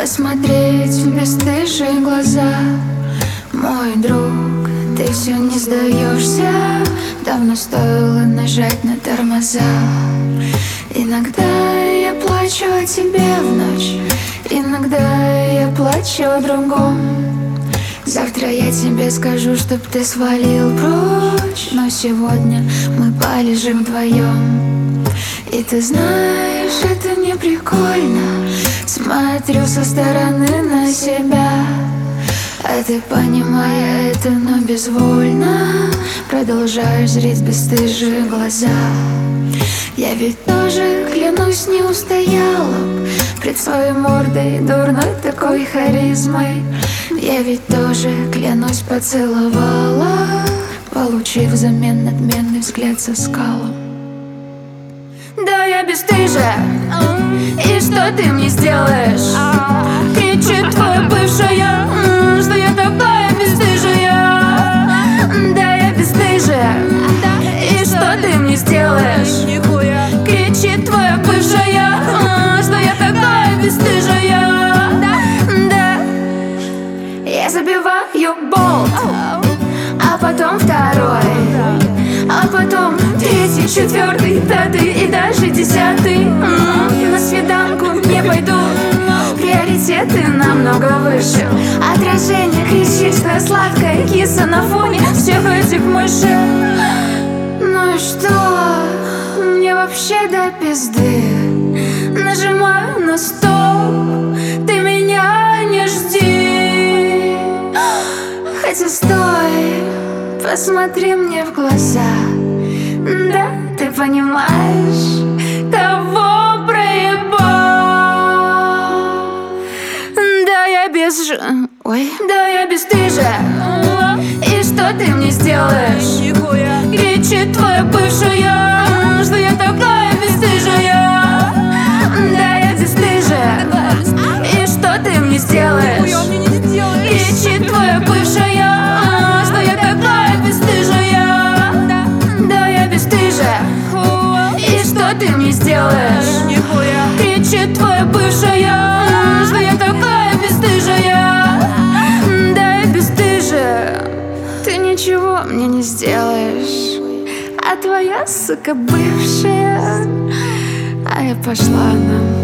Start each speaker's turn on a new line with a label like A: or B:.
A: посмотреть в бесстыжие глаза. Мой друг, ты все не сдаешься. Давно стоило нажать на тормоза. Иногда я плачу о тебе в ночь, иногда я плачу о другом. Завтра я тебе скажу, чтоб ты свалил прочь, но сегодня мы полежим вдвоем. И ты знаешь, это не прикольно. Смотрю со стороны на себя, а ты, понимая это, но безвольно продолжаешь зреть бесстыжие глаза. Я ведь тоже, клянусь, не устояла пред своей мордой дурной такой харизмой. Я ведь тоже, клянусь, поцеловала, получив взамен надменный взгляд со скалом. Да, я бесстыжая, и что ты мне сделаешь? Кричит твоя бывшая, что я такая бесстыжая. Да, я бесстыжая, и что ты мне сделаешь? Кричит твоя бывшая, что я такая бесстыжая. Да, я забиваю болт, а потом второй, а потом третий, четвертый, пятый и даже десятый. На свиданку не пойду, приоритеты намного выше. Отражение кричит, что я сладкая киса на фоне всех этих мышей. Ну и что? Мне вообще до пизды. Нажимаю на стоп, ты меня не жди. Хотя стой, посмотри мне в глаза. Да, ты понимаешь, того проебал. Да, я да, я бесстыжая. И что ты мне сделаешь? Кричит твоя бывшая, что я такая бесстыжая. Да, я бесстыжая. И что ты мне сделаешь? Кричит твоя бывшая, что я такая бесстыжая. Да, я бесстыжая. И что ты мне сделаешь? Кричит твоя бывшая, что я такая бесстыжая. Да, я бесстыжая. Ты ничего мне не сделаешь, а твоя, сука, бывшая. А я пошла на